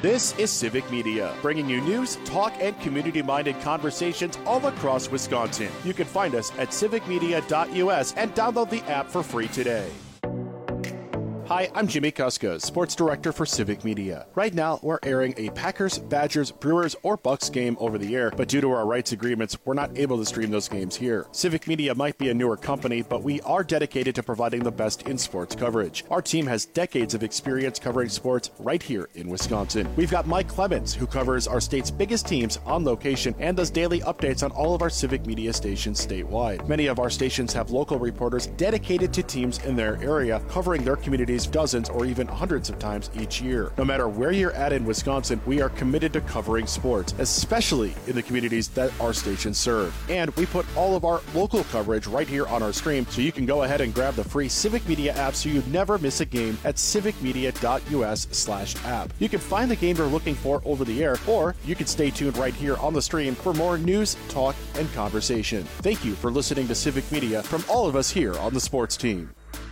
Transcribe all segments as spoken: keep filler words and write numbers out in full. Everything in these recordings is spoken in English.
This is Civic Media, bringing you news, talk, and community-minded conversations all across Wisconsin. You can find us at civic media dot U S and download the app for free today. Hi, I'm Jimmy Kuska, Sports Director for Civic Media. Right now, we're airing a Packers, Badgers, Brewers, or Bucks game over the air, but due to our rights agreements, we're not able to stream those games here. Civic Media might be a newer company, but we are dedicated to providing the best in sports coverage. Our team has decades of experience covering sports right here in Wisconsin. We've got Mike Clemens, who covers our state's biggest teams on location and does daily updates on all of our Civic Media stations statewide. Many of our stations have local reporters dedicated to teams in their area, covering their communities dozens or even hundreds of times each year. No matter where you're at in Wisconsin, we are committed to covering sports, especially in the communities that our stations serve. And we put all of our local coverage right here on our stream, so you can go ahead and grab the free Civic Media app so you never miss a game at civic media dot U S slash app. You can find the game you're looking for over the air, or you can stay tuned right here on the stream for more news, talk, and conversation. Thank you for listening to Civic Media from all of us here on the sports team.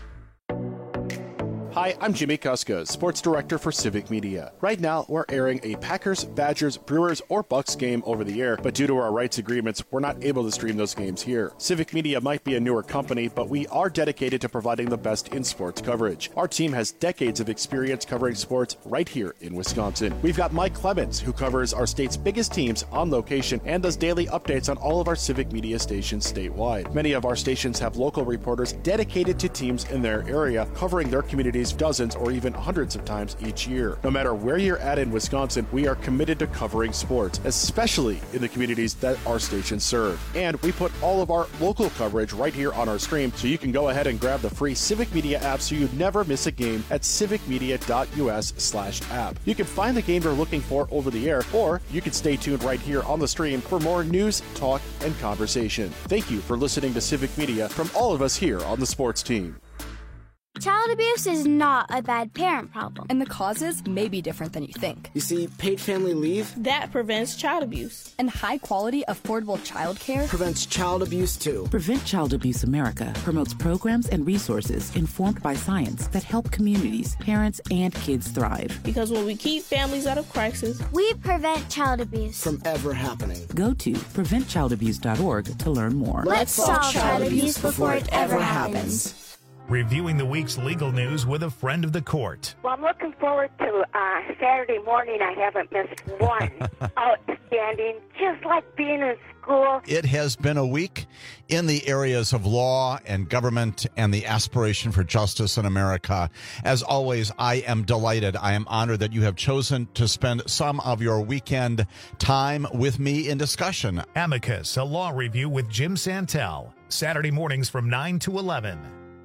Hi, I'm Jimmy Kuska, Sports Director for Civic Media. Right now, we're airing a Packers, Badgers, Brewers, or Bucks game over the air, but due to our rights agreements, we're not able to stream those games here. Civic Media might be a newer company, but we are dedicated to providing the best in sports coverage. Our team has decades of experience covering sports right here in Wisconsin. We've got Mike Clemens, who covers our state's biggest teams on location and does daily updates on all of our Civic Media stations statewide. Many of our stations have local reporters dedicated to teams in their area, covering their communities dozens or even hundreds of times each year. No matter where you're at in Wisconsin, we are committed to covering sports, especially in the communities that our stations serve. And we put all of our local coverage right here on our stream, so you can go ahead and grab the free Civic Media app so you never miss a game at civic media dot U S slash app. You can find the game you're looking for over the air, or you can stay tuned right here on the stream for more news, talk, and conversation. Thank you for listening to Civic Media from all of us here on the sports team. Child abuse is not a bad parent problem. And the causes may be different than you think. You see, paid family leave, that prevents child abuse. And high-quality, affordable child care prevents child abuse, too. Prevent Child Abuse America promotes programs and resources informed by science that help communities, parents, and kids thrive. Because when we keep families out of crisis, we prevent child abuse from ever happening. Go to prevent child abuse dot org to learn more. Let's solve child abuse before it ever happens. Reviewing the week's legal news with a friend of the court. Well, I'm looking forward to uh, Saturday morning. I haven't missed one. Outstanding, just like being in school. It has been a week in the areas of law and government and the aspiration for justice in America. As always, I am delighted. I am honored that you have chosen to spend some of your weekend time with me in discussion. Amicus, a law review with Jim Santel. Saturday mornings from nine to eleven.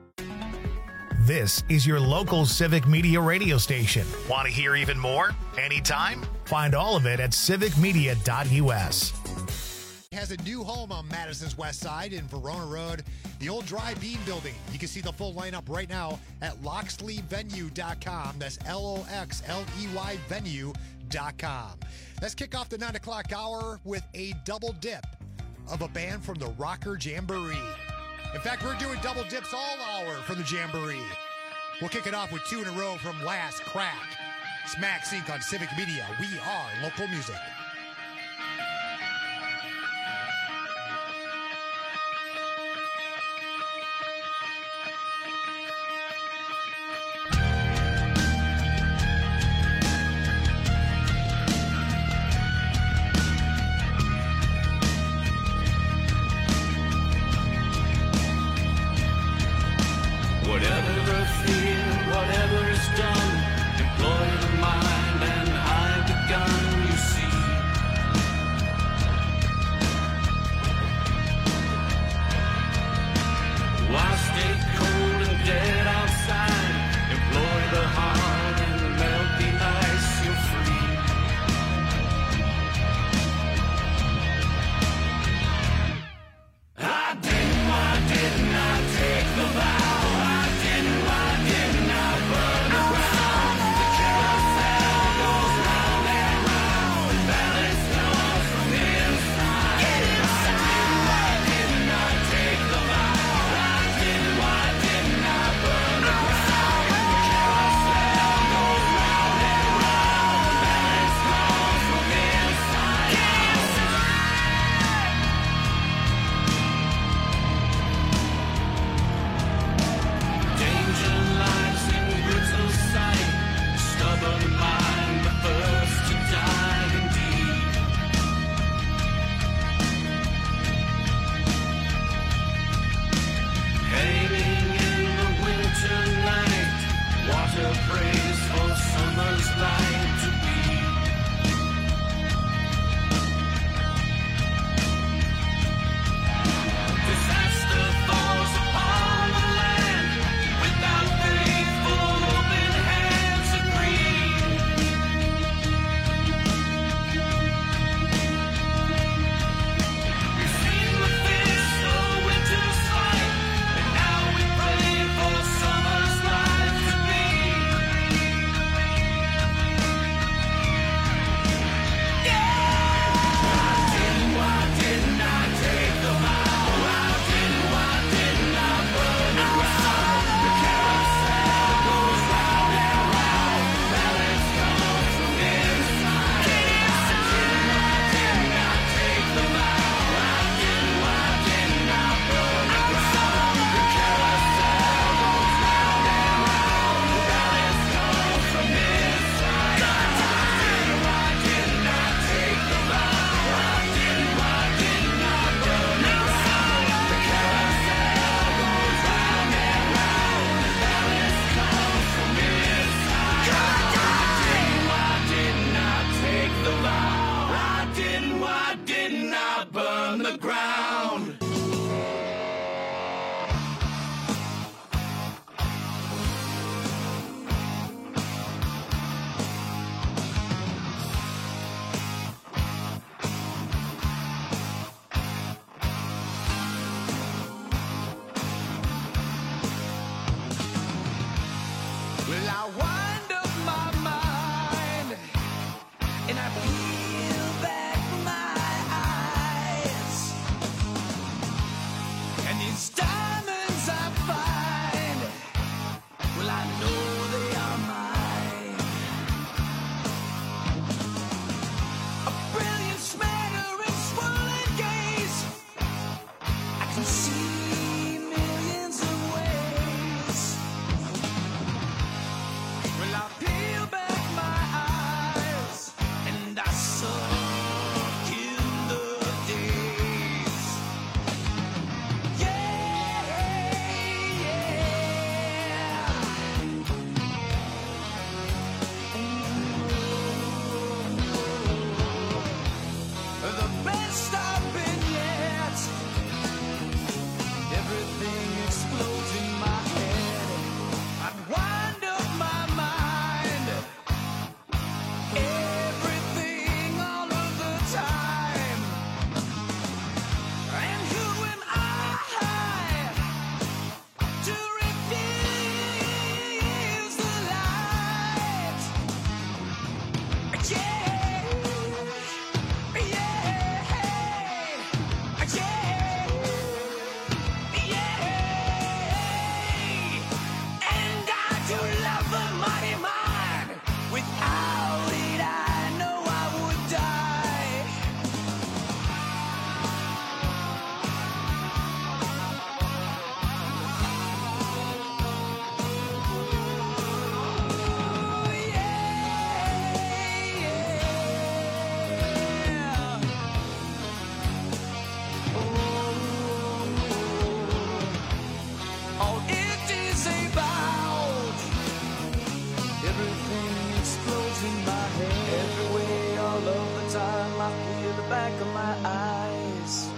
This is your local Civic Media radio station. Want to hear even more? Anytime? Find all of it at civic media dot U S. Has a new home on Madison's West Side in Verona Road, the old Dry Bean Building. You can see the full lineup right now at loxley venue dot com. That's L O X L E Y venue dot com. Let's kick off the nine o'clock hour with a double dip of a band from the Rocker Jamboree. In fact, we're doing double dips all hour from the Jamboree. We'll kick it off with two in a row from Last Crack. Smack Sync on Civic Media. We are local music. Whatever is done, employ the mind and hide the gun. You see and I suck in the days. Yeah, yeah. The best I've been yet. Everything explodes in my head. I wind up my mind. Everything all of the time. And who am I to refuse the light? Yeah, yeah, yeah, yeah. And I do love the mighty mind. Without it, I know I would die. Oh, yeah, yeah. All it is about. Everything explodes in my head. Every way, all of the time. I feel the back of my eyes.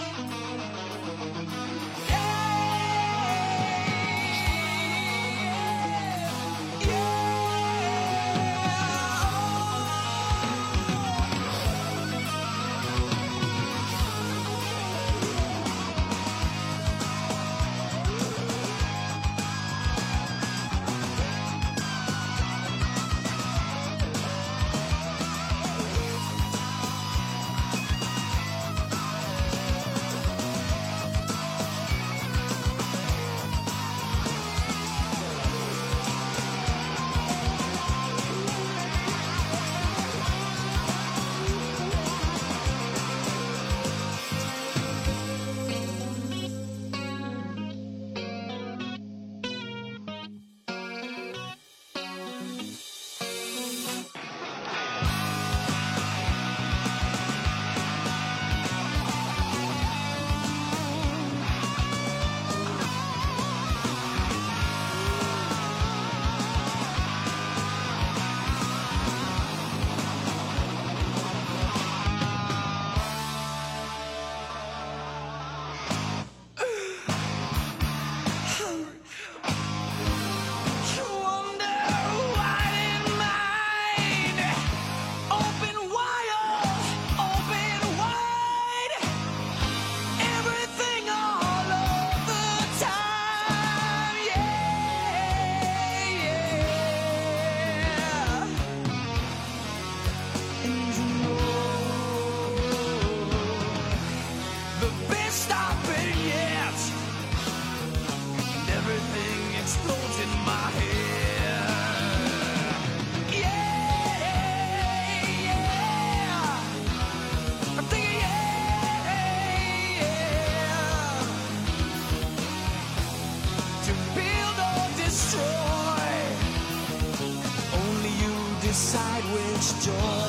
Decide which joy.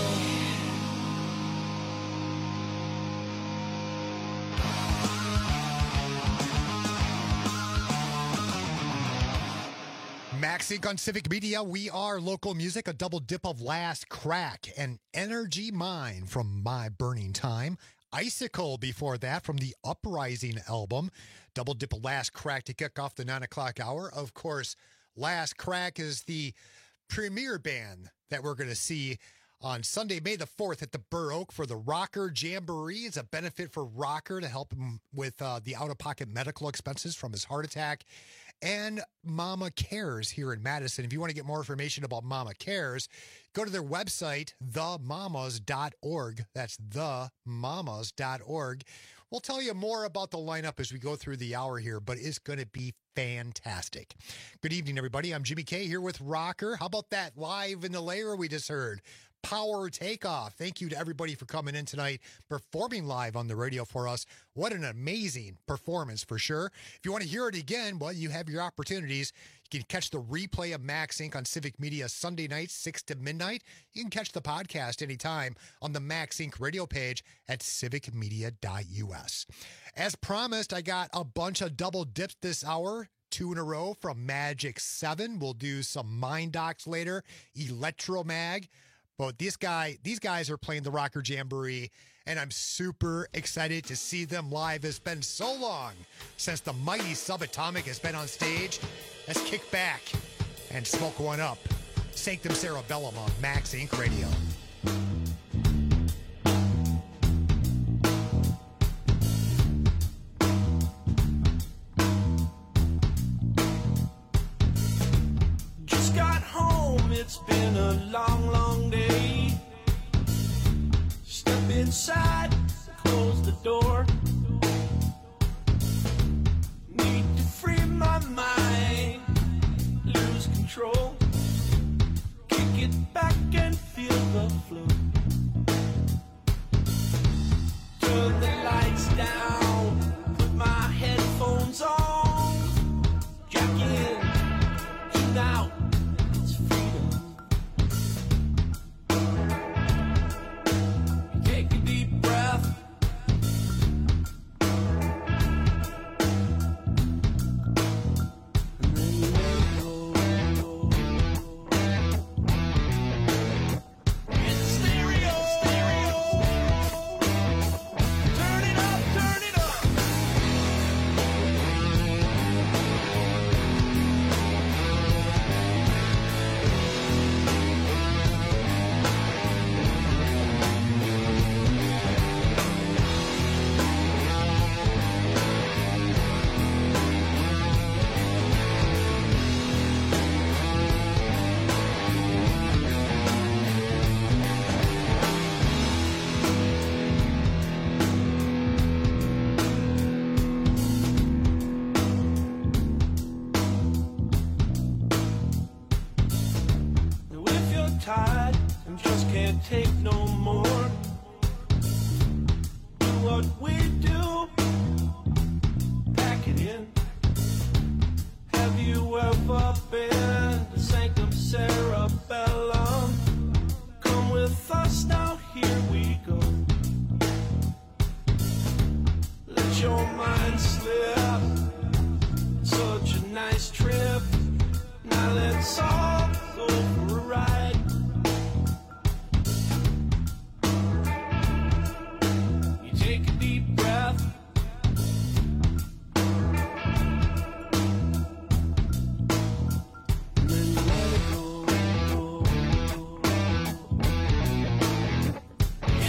Maxink on Civic Media. We are local music, a double dip of Last Crack, and Energy Mine from My Burning Time. Icicle before that from the Uprising album. Double dip of Last Crack to kick off the nine o'clock hour. Of course, Last Crack is the premier band that we're going to see on Sunday, May the fourth at the Burr Oak for the Rocker Jamboree. It's a benefit for Rocker to help him with uh, the out-of-pocket medical expenses from his heart attack. And Mama Cares here in Madison. If you want to get more information about Mama Cares, go to their website, the mamas dot org. That's the mamas dot org. We'll tell you more about the lineup as we go through the hour here, but it's going to be fantastic. Good evening, everybody. I'm Jimmy K here with Rocker. How about that live in the layer we just heard? Power Takeoff. Thank you to everybody for coming in tonight, performing live on the radio for us. What an amazing performance for sure. If you want to hear it again, well, you have your opportunities. You can catch the replay of Max Incorporated on Civic Media Sunday nights, six to midnight. You can catch the podcast anytime on the Max Incorporated radio page at civic media dot u s. As promised, I got a bunch of double dips this hour. Two in a row from Magic seven. We'll do some Mind Docs later. Electromag. But this guy, these guys are playing the Rocker Jamboree, and I'm super excited to see them live. It's been so long since the mighty Subatomic has been on stage. Let's kick back and smoke one up. Sanctum Cerebellum on Max Incorporated Radio. Just got home, it's been a long, long day. Step inside, close the door. Need to free my mind, lose control. Kick it back and feel the flow. Turn the lights down, put my headphones on. Jack in, tune out. Take no more. Do what we do. Pack it in. Have you ever been to Sanctum Cerebellum? Come with us now, here we go. Let your mind slip. Such a nice trip. Now let's all go for a ride. Take a deep breath. And then let it go, go, go.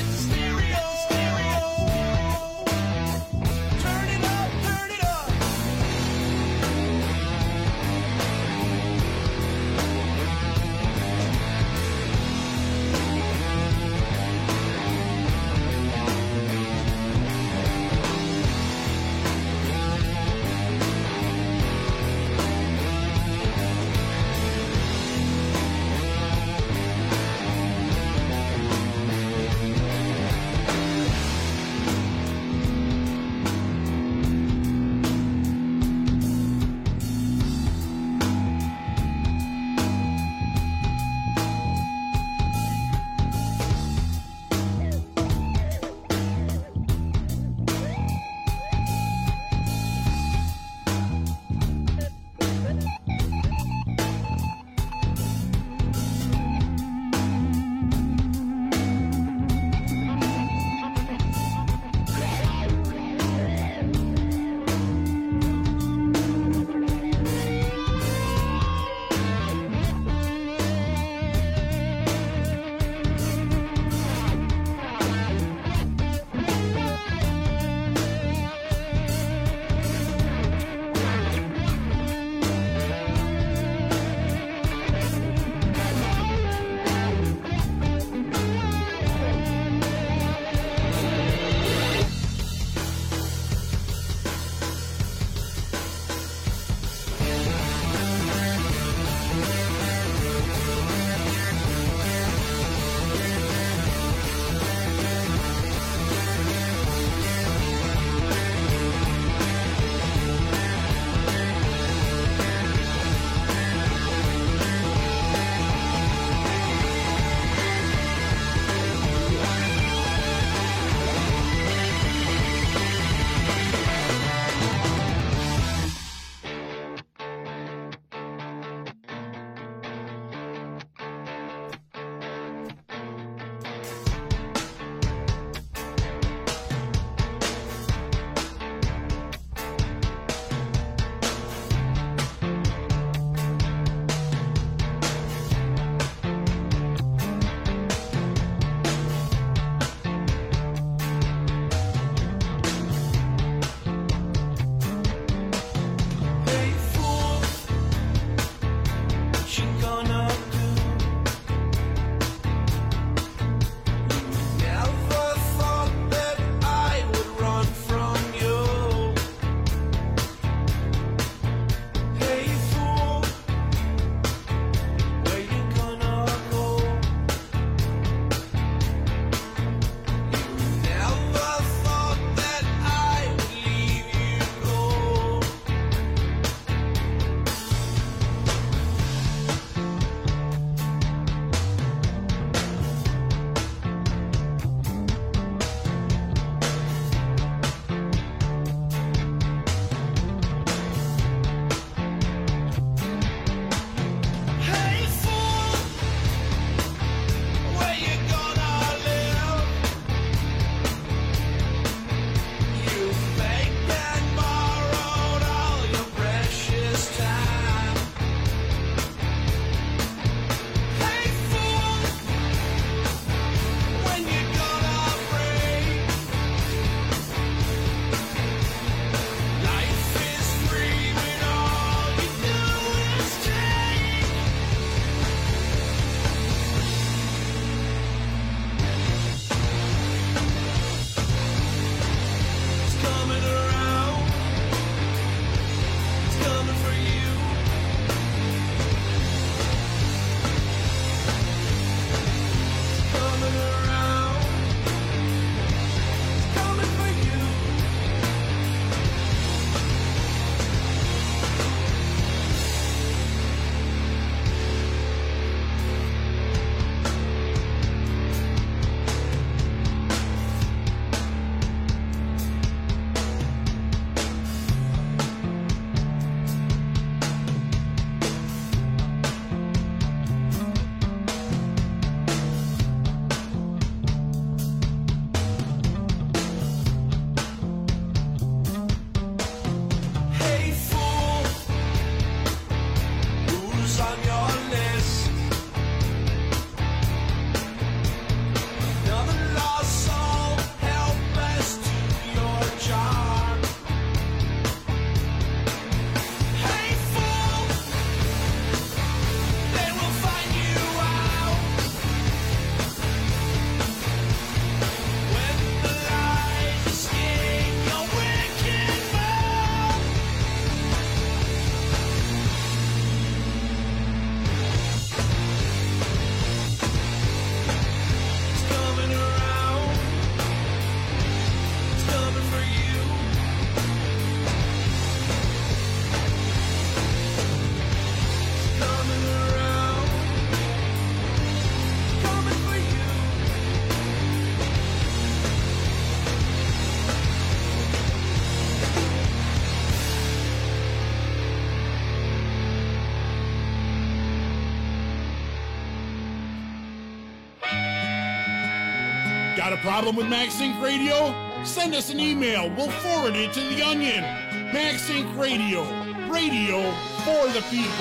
Got a problem with MaxSync Radio? Send us an email. We'll forward it to The Onion. MaxSync Radio. Radio for the people.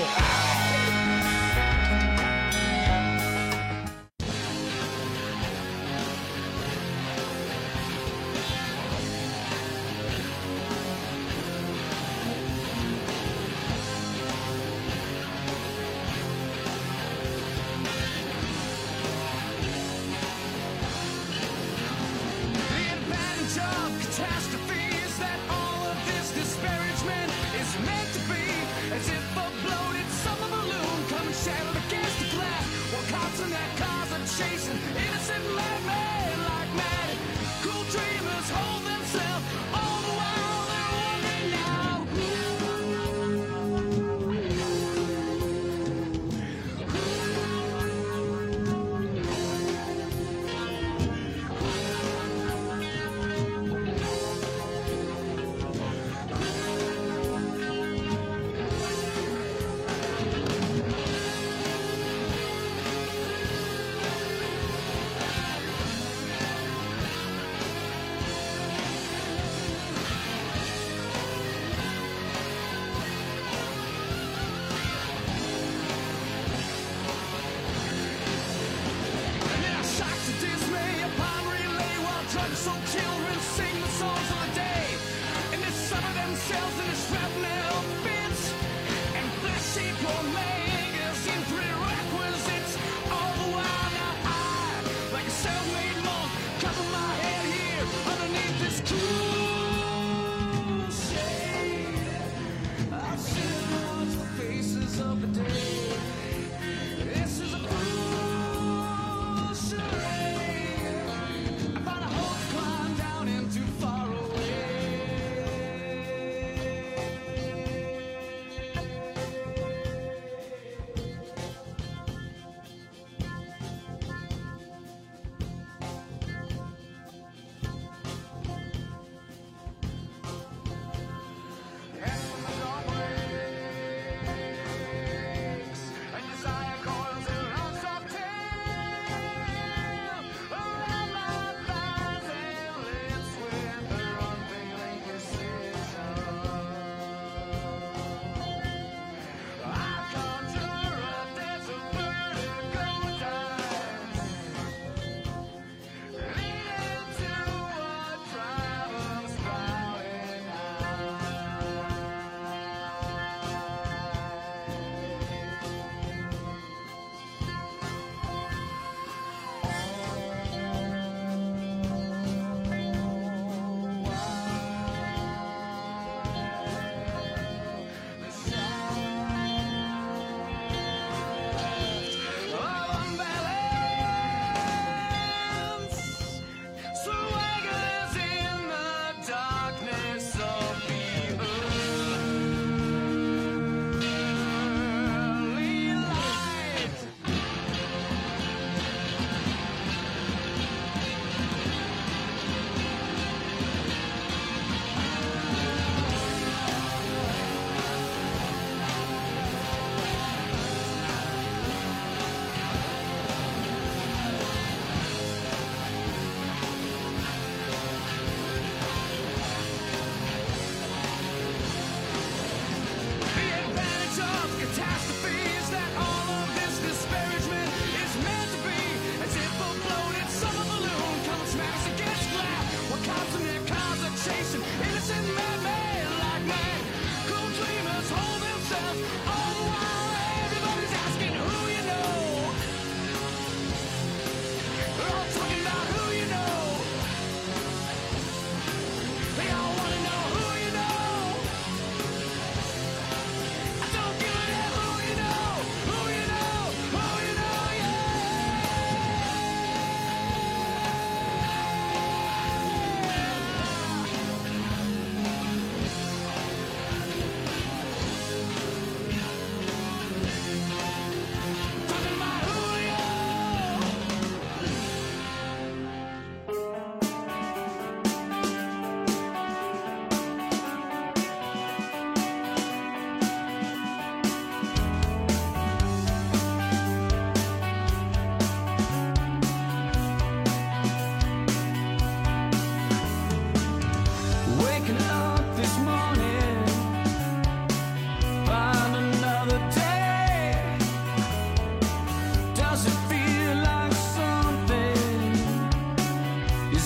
As if a bloated summer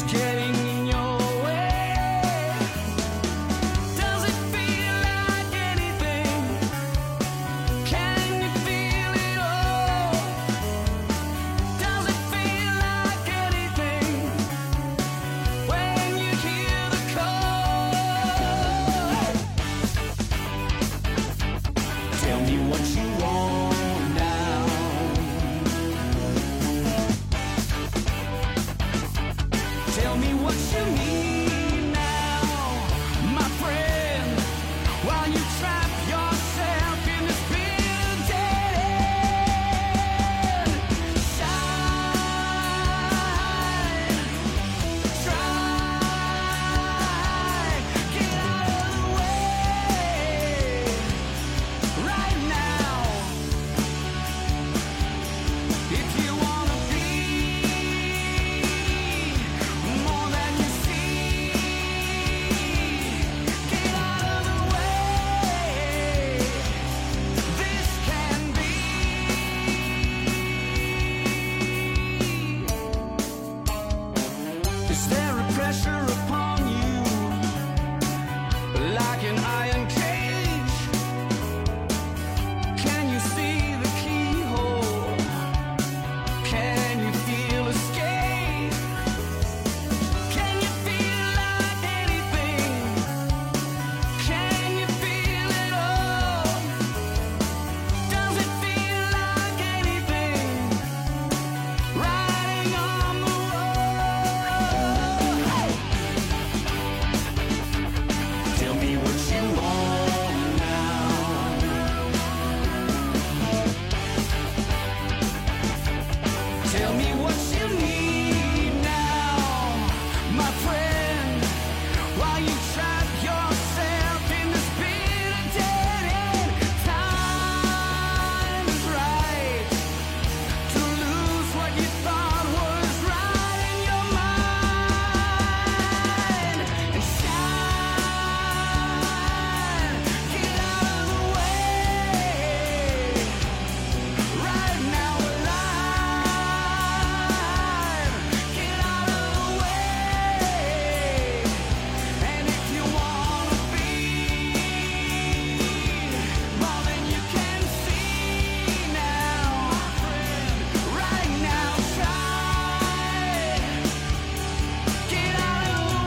is getting in your way. Does it feel like anything? Can you feel it all? Does it feel like anything when you hear the call? Tell me what you want now. Tell me what you need now, my friend, while you trap yourself in this bitter dead end. Shine, try, get out of the way right now. If you wanna be more than you see, get out of the way. This can be. Is there a pressure upon you like an iron cage? Can you see the keyhole? Can you feel escape? Can you feel like anything? Can you feel it all? Does it feel like anything? Riding on the road. Tell me what you want now. Tell me what you need now, my friend, while you trap yourself in this bitter dead end. Time is right to lose what you thought was right in your mind and shine. Get out of the way right now, alive. Get out of the way. And if you wanna be more than you can see now, right now, try. Get out of the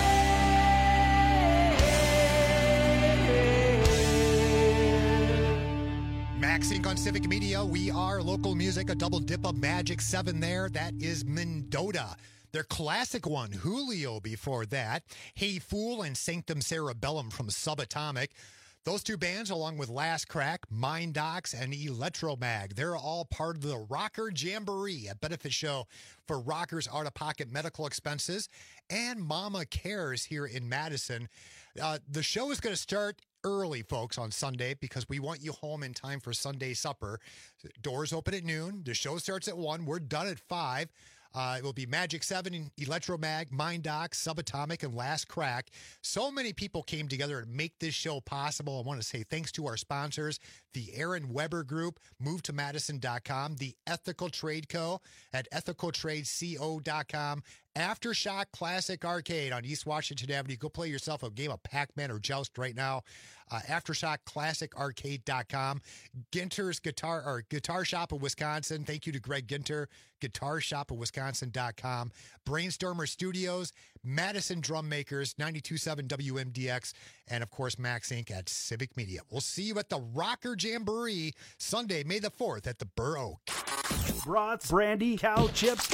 way. Max Inc on Civic Media. We are local music, a double dip of Magic seven there. That is Mendota. Their classic one, Julio, before that. Hey Fool and Sanctum Cerebellum from Subatomic. Those two bands, along with Last Crack, Mind Docs, and Electromag, they're all part of the Rocker Jamboree, a benefit show for rockers' out-of-pocket medical expenses, and Mama Cares here in Madison. Uh, the show is going to start early, folks, on Sunday because we want you home in time for Sunday supper. Doors open at noon. The show starts at one. We're done at five. Uh, it will be Magic seven, Electromag, Mind Docs, Subatomic, and Last Crack. So many people came together to make this show possible. I want to say thanks to our sponsors, the Aaron Weber Group, move to madison dot com, the Ethical Trade Co. at ethical trade co dot com, Aftershock Classic Arcade on East Washington Avenue. Go play yourself a game of Pac-Man or Joust right now. Uh, Aftershock Classic Arcade dot com. Ginter's Guitar or Guitar Shop of Wisconsin. Thank you to Greg Ginter. Guitar Shop of Wisconsin dot com. Brainstormer Studios. Madison Drum Makers. ninety-two point seven W M D X. And, of course, Max Incorporated at Civic Media. We'll see you at the Rocker Jamboree Sunday, May the fourth at the Burr Oak. Brats, brandy, cow chips,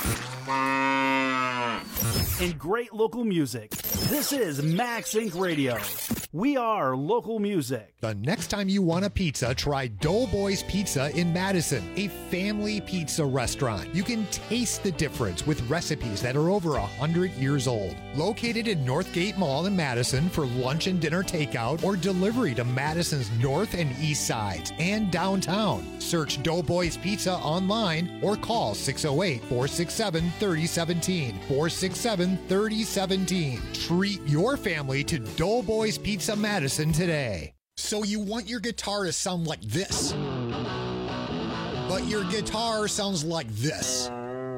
and great local music. This is Max Incorporated Radio. We are local music. The next time you want a pizza, try Doughboys Pizza in Madison, a family pizza restaurant. You can taste the difference with recipes that are over one hundred years old. Located in Northgate Mall in Madison for lunch and dinner takeout or delivery to Madison's north and east sides and downtown. Search Doughboys Pizza online or call six oh eight, four six seven, three oh one seven, four six seven, three oh one seven. Treat your family to Doughboys Pizza Madison today. So you want your guitar to sound like this, but your guitar sounds like this.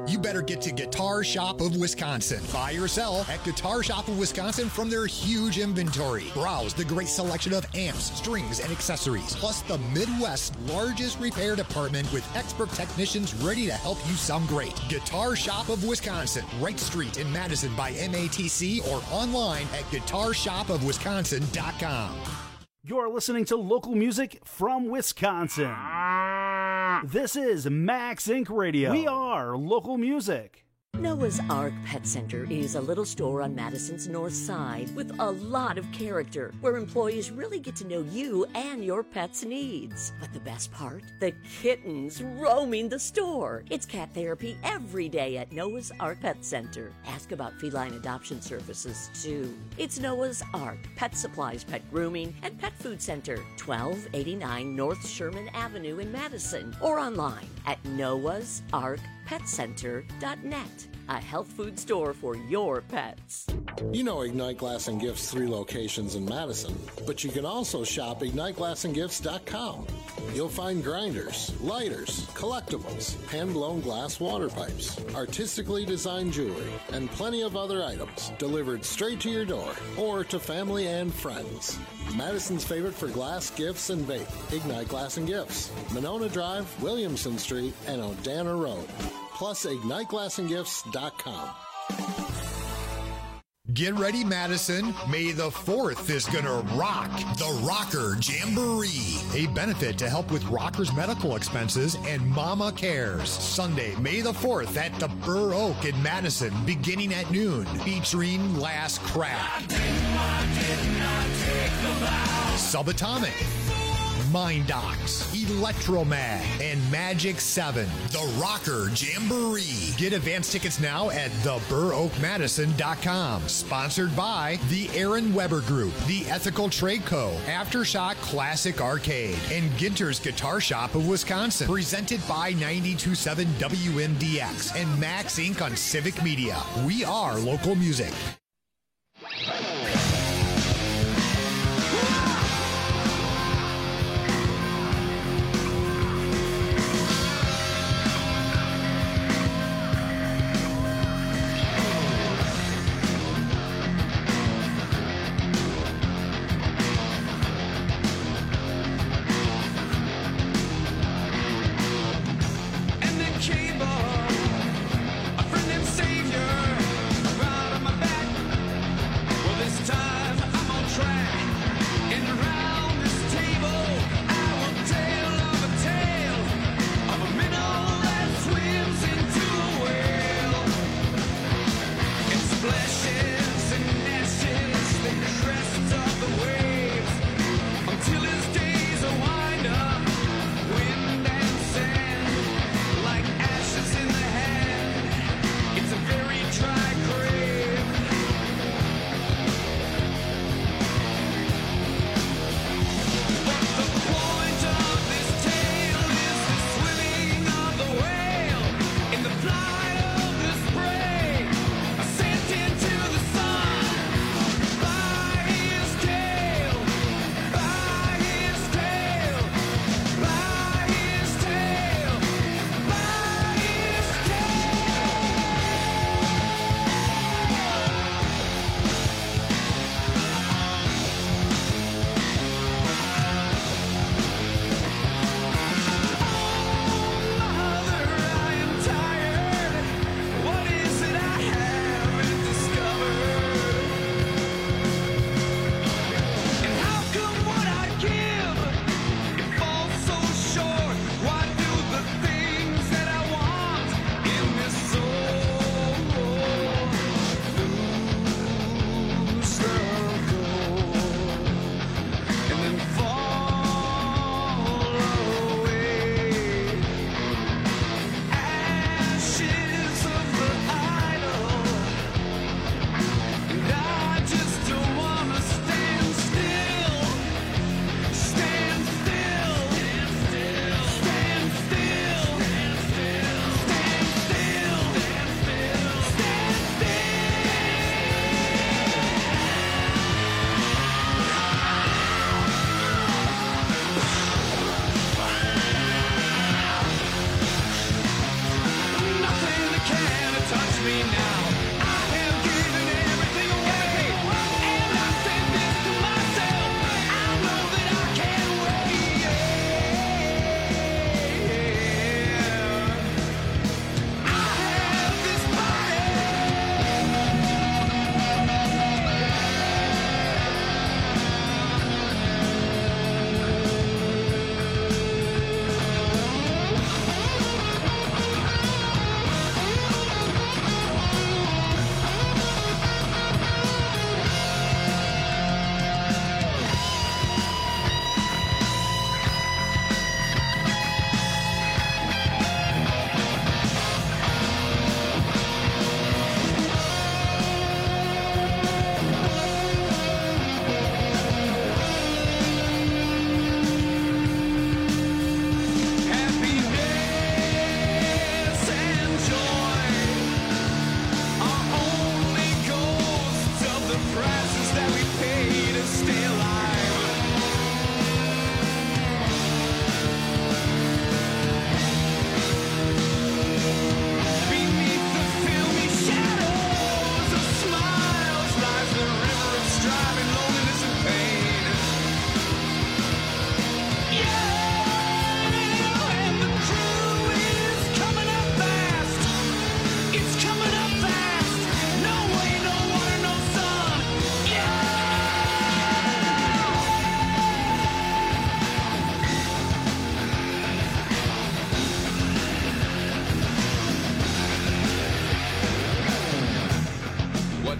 You better get to Guitar Shop of Wisconsin. Buy or sell at Guitar Shop of Wisconsin from their huge inventory. Browse the great selection of amps, strings, and accessories, plus the Midwest's largest repair department with expert technicians ready to help you sound great. Guitar Shop of Wisconsin, Wright Street in Madison by M A T C, or online at guitar shop of wisconsin dot com. You're listening to local music from Wisconsin. This is Max Inc Radio. We are local music. Noah's Ark Pet Center is a little store on Madison's north side with a lot of character, where employees really get to know you and your pet's needs. But the best part? The kittens roaming the store. It's cat therapy every day at Noah's Ark Pet Center. Ask about feline adoption services, too. It's Noah's Ark Pet Supplies, Pet Grooming, and Pet Food Center, twelve eighty-nine North Sherman Avenue in Madison, or online at noahs ark pet center dot net. A health food store for your pets. You know Ignite Glass and Gifts' three locations in Madison, but you can also shop ignite glass and gifts dot com. You'll find grinders, lighters, collectibles, hand-blown glass water pipes, artistically designed jewelry, and plenty of other items delivered straight to your door or to family and friends. Madison's favorite for glass, gifts, and vape. Ignite Glass and Gifts. Monona Drive, Williamson Street, and Odana Road. Plus ignite glass and gifts dot com. Get ready, Madison. May the fourth is gonna rock the Rocker Jamboree, a benefit to help with rockers' medical expenses and Mama Cares. Sunday, May the fourth at the Burr Oak in Madison, beginning at noon, featuring Last Crack, Subatomic, Mindox, Electromag, and Magic seven. The Rocker Jamboree. Get advance tickets now at the burr oak madison dot com. Sponsored by the Aaron Weber Group, the Ethical Trade Co., Aftershock Classic Arcade, and Ginter's Guitar Shop of Wisconsin. Presented by ninety-two point seven W M D X and Max Incorporated on Civic Media. We are local music. Cable, a friend and savior, right on my back.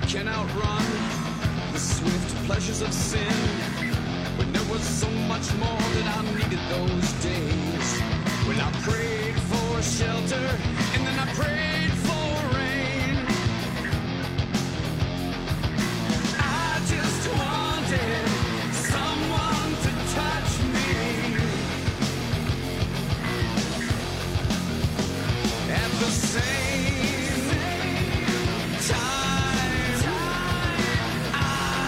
can outrun the swift pleasures of sin. When there was so much more that I needed those days. When I prayed for shelter and then I prayed for rain. I just wanted someone to touch me. At the same time, I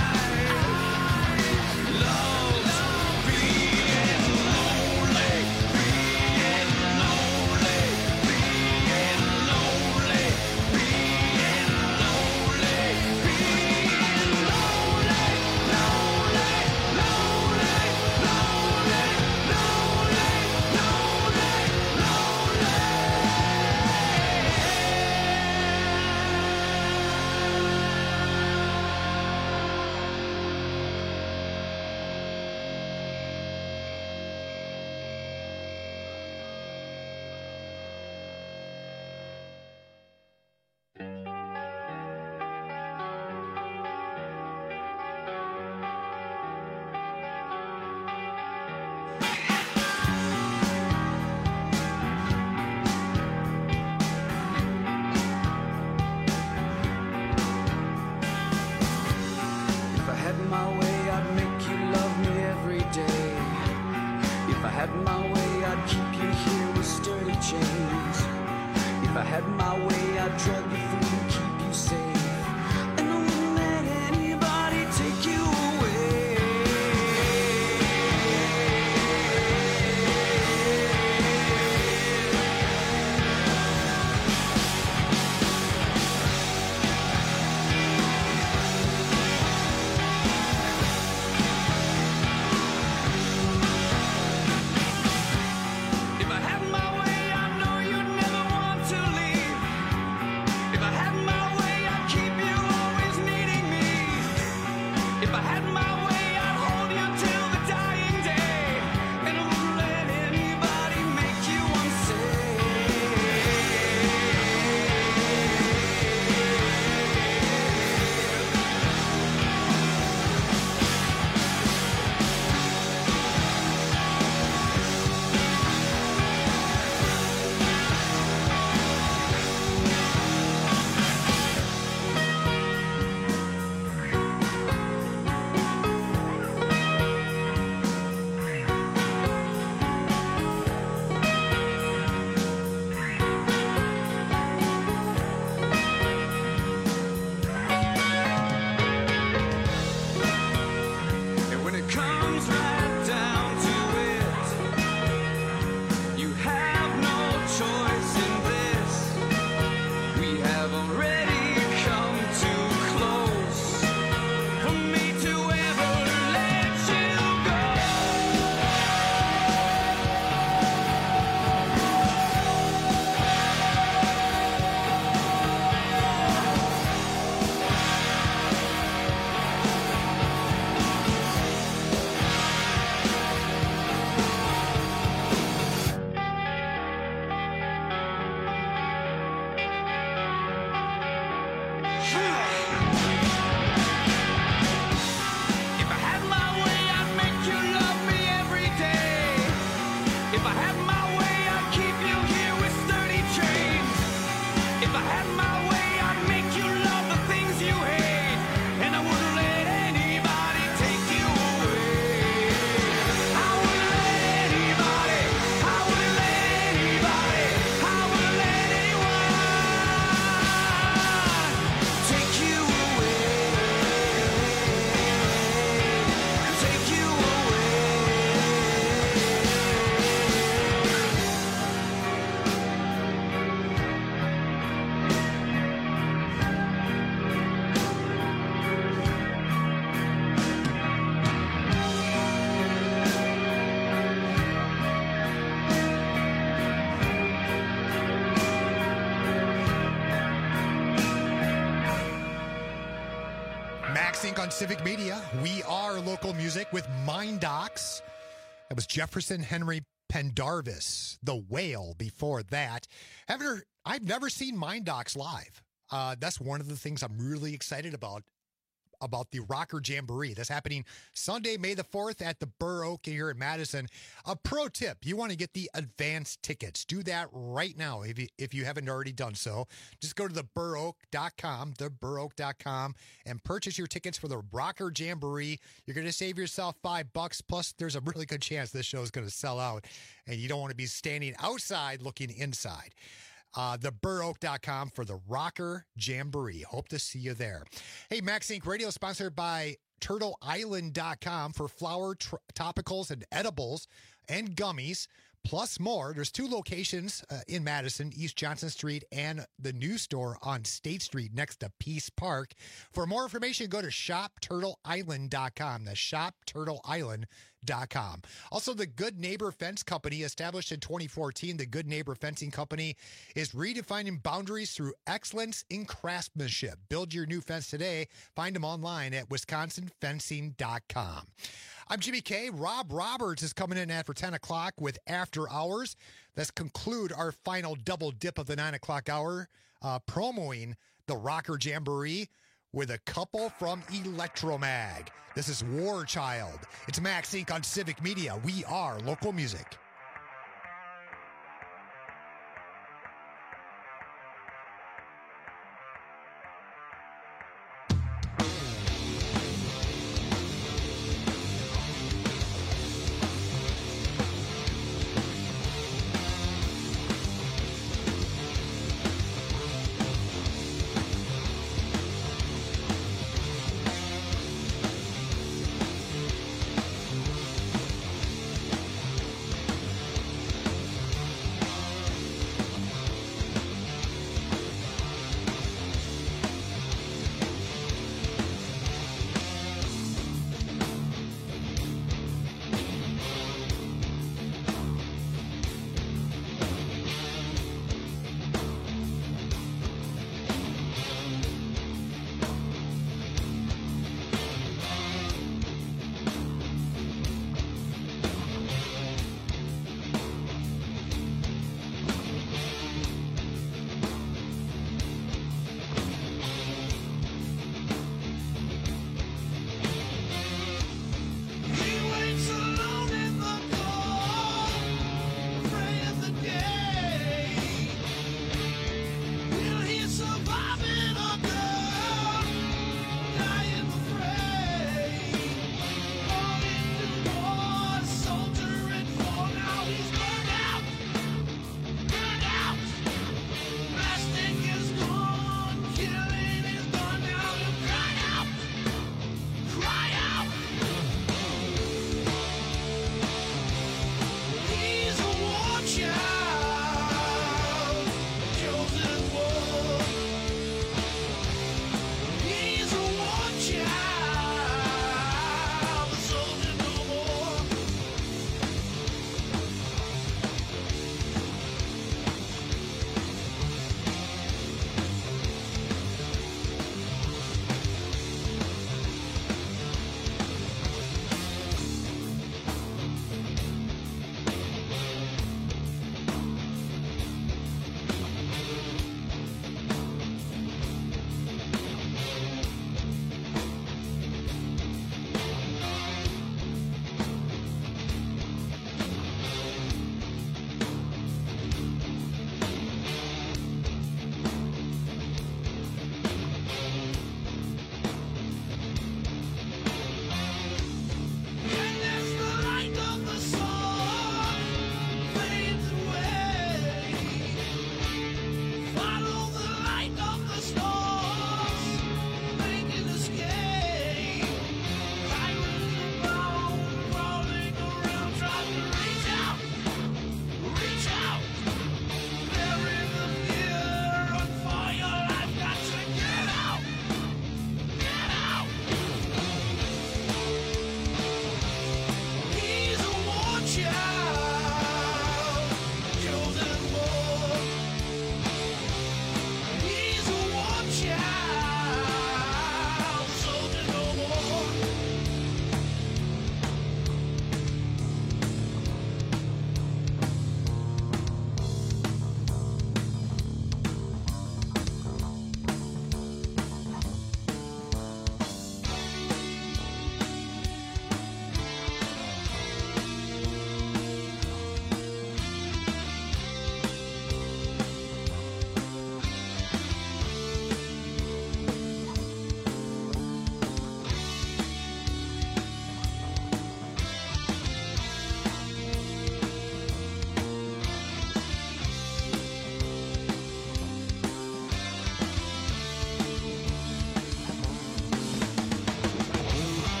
love being lonely, being lonely, being lonely, being lonely, being lonely, lonely, lonely, lonely, lonely, lonely, If I had my way, I'd make you love me every day. If I had my way, I'd keep you here with sturdy chains. If I had my way, I'd drug you through and keep you safe. And I wouldn't let anybody take you away. If I had my way, I know you'd never want to leave. If I had my way, I'd keep you always needing me. If I had my way, I'd hold you till the dying day. And I wouldn't let anybody make you And when it comes right down to it, you have no choice in this. We have already come too close for me to ever let you go. If I had my way, I'd make you love me every day. If I had my way, I'd keep you here with sturdy chains. If I had my way, I'd make you love the things you hate. And I wouldn't let anybody take you away. I wouldn't let anybody, I wouldn't let anybody, I wouldn't let anyone take you away. Take you Max Inc on Civic Media. We are local music with Mind Docs. That was Jefferson Henry Pendarvis, the Whale. Before that, Haven't heard, I've never seen Mind Docs live. Uh, that's one of the things I'm really excited about. about the Rocker Jamboree. That's happening Sunday, May the fourth at the Burr Oak here in Madison. A pro tip, you want to get the advance tickets. Do that right now if you, if you haven't already done so. Just go to the burr oak dot com, the burr oak dot com, and purchase your tickets for the Rocker Jamboree. You're going to save yourself five bucks. Plus, there's a really good chance this show is going to sell out, and you don't want to be standing outside looking inside. Uh, the burr oak dot com for the Rocker Jamboree. Hope to see you there. Hey, Max Inc Radio sponsored by turtle island dot com for flower tr- topicals and edibles and gummies, plus more. There's two locations uh, in Madison, East Johnson Street and the new store on State Street next to Peace Park. For more information, go to shop turtle island dot com. That's shop turtle island dot com. Also, the Good Neighbor Fence Company, established in twenty fourteen, the Good Neighbor Fencing Company is redefining boundaries through excellence in craftsmanship. Build your new fence today. Find them online at wisconsin fencing dot com. I'm Jimmy K. Rob Roberts is coming in after ten o'clock with After Hours. Let's conclude our final double dip of the nine o'clock hour, uh, promoing the Rocker Jamboree with a couple from Electromag. This is War Child. It's Max Incorporated on Civic Media. We are local music.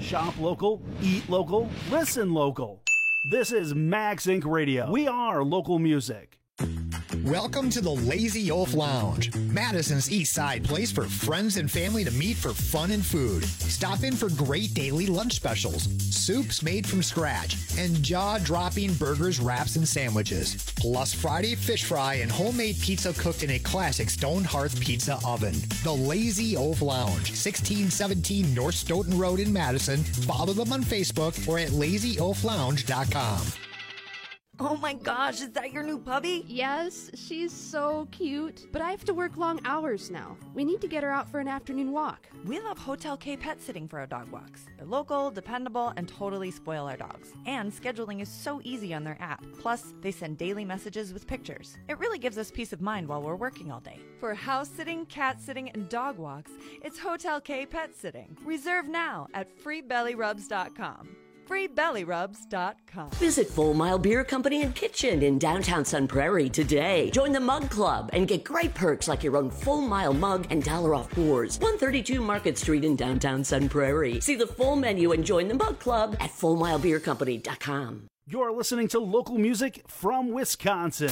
Shop local, eat local, listen local. This is Max Inc Radio. We are local music. Welcome to the Lazy Oaf Lounge, Madison's East Side place for friends and family to meet for fun and food. Stop in for great daily lunch specials, soups made from scratch, and jaw-dropping burgers, wraps, and sandwiches. Plus Friday fish fry and homemade pizza cooked in a classic stone hearth pizza oven. The Lazy Oaf Lounge, sixteen seventeen North Stoughton Road in Madison. Follow them on Facebook or at lazy oaf lounge dot com. Oh my gosh, is that your new puppy? Yes, she's so cute. But I have to work long hours now. We need to get her out for an afternoon walk. We love Hotel K Pet Sitting for our dog walks. They're local, dependable, and totally spoil our dogs. And scheduling is so easy on their app. Plus, they send daily messages with pictures. It really gives us peace of mind while we're working all day. For house sitting, cat sitting, and dog walks, it's Hotel K Pet Sitting. Reserve now at free belly rubs dot com. free belly rubs dot com. Visit Full Mile Beer Company and Kitchen in downtown Sun Prairie today. Join the Mug Club and get great perks like your own Full Mile mug and dollar off pours. one thirty-two Market Street in downtown Sun Prairie. See the full menu and join the Mug Club at full mile beer company dot com. You're listening to local music from Wisconsin.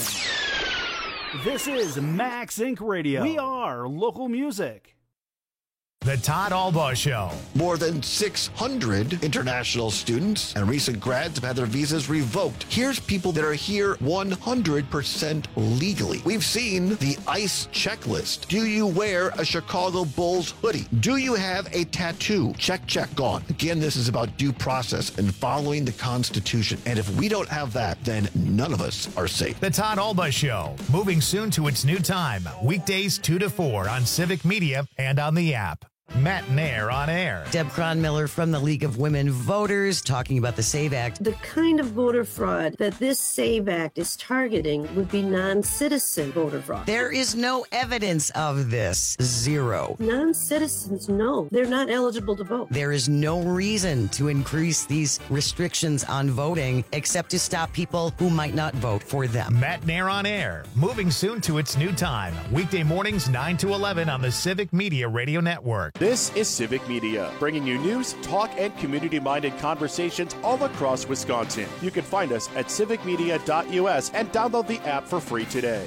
This is Max Inc Radio. We are local music. The Todd Albaugh Show. More than six hundred international students and recent grads have had their visas revoked. Here's people that are here one hundred percent legally. We've seen the ICE checklist. Do you wear a Chicago Bulls hoodie? Do you have a tattoo? Check, check, gone. Again, this is about due process and following the Constitution. And if we don't have that, then none of us are safe. The Todd Albaugh Show. Moving soon to its new time. Weekdays two to four on Civic Media and on the app. Matt Nair on air. Deb Cronmiller from the League of Women Voters talking about the SAVE Act. The kind of voter fraud that this SAVE Act is targeting would be non-citizen voter fraud. There is no evidence of this. Zero. Non-citizens, no. They're not eligible to vote. There is no reason to increase these restrictions on voting except to stop people who might not vote for them. Matt Nair on air. Moving soon to its new time. Weekday mornings nine to eleven on the Civic Media Radio Network. This is Civic Media, bringing you news, talk, and community-minded conversations all across Wisconsin. You can find us at civic media dot U S and download the app for free today.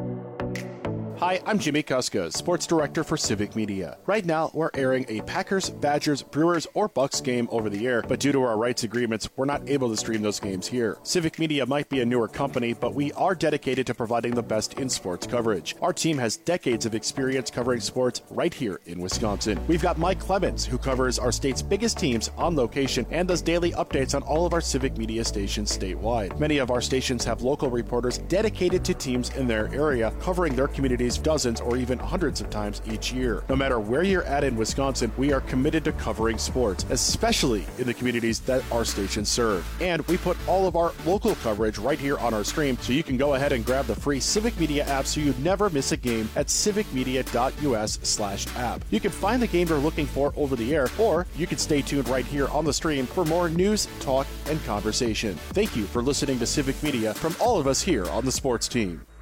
Hi, I'm Jimmy Kuska, Sports Director for Civic Media. Right now, we're airing a Packers, Badgers, Brewers, or Bucks game over the air, but due to our rights agreements, we're not able to stream those games here. Civic Media might be a newer company, but we are dedicated to providing the best in sports coverage. Our team has decades of experience covering sports right here in Wisconsin. We've got Mike Clemens, who covers our state's biggest teams on location and does daily updates on all of our Civic Media stations statewide. Many of our stations have local reporters dedicated to teams in their area, covering their communities dozens or even hundreds of times each year. No matter where you're at in Wisconsin, we are committed to covering sports, especially in the communities that our stations serve. And we put all of our local coverage right here on our stream, so you can go ahead and grab the free Civic Media app so you never miss a game at civic media dot U S slash app. You can find the game you're looking for over the air, or you can stay tuned right here on the stream for more news, talk, and conversation. Thank you for listening to Civic Media from all of us here on the sports team.